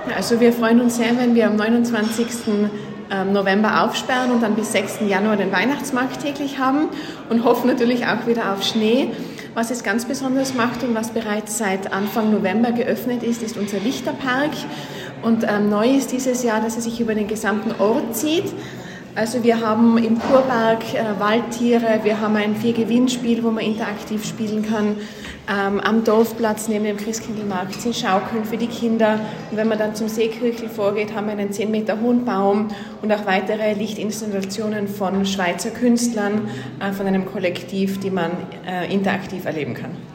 Also wir freuen uns sehr, wenn wir am 29. November aufsperren und dann bis 6. Januar den Weihnachtsmarkt täglich haben und hoffen natürlich auch wieder auf Schnee. Was es ganz besonders macht und was bereits seit Anfang November geöffnet ist, ist unser Lichterpark. Und neu ist dieses Jahr, dass er sich über den gesamten Ort zieht. Also wir haben im Kurpark Waldtiere, wir haben ein 4-Gewinnspiel, wo man interaktiv spielen kann. Am Dorfplatz neben dem Christkindlmarkt sind Schaukeln für die Kinder. Und wenn man dann zum Seekirchel vorgeht, haben wir einen 10 Meter hohen Baum und auch weitere Lichtinstallationen von Schweizer Künstlern, von einem Kollektiv, die man interaktiv erleben kann.